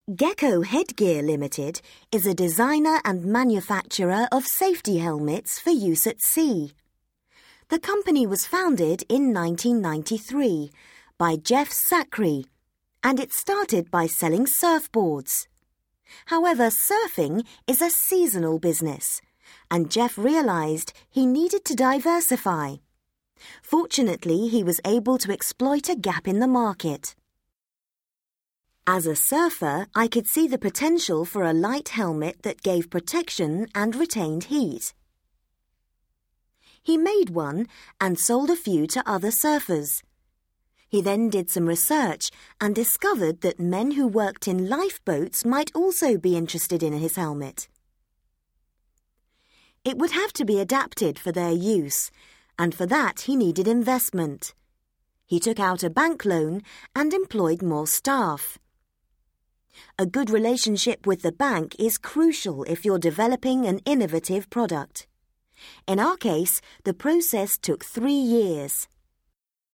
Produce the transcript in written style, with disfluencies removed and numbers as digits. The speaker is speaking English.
Gecko Headgear Limited is a designer and manufacturer of safety helmets for use at sea. The company was founded in 1993 by Jeff Zachary, and it started by selling surfboards. However, surfing is a seasonal business, and Jeff realized he needed to diversify. Fortunately, he was able to exploit a gap in the market. As a surfer, I could see the potential for a light helmet that gave protection and retained heat. He made one and sold a few to other surfers. He then did some research and discovered that men who worked in lifeboats might also be interested in his helmet. It would have to be adapted for their use, and for that he needed investment. He took out a bank loan and employed more staff. A good relationship with the bank is crucial if you're developing an innovative product. In our case, the process took 3 years.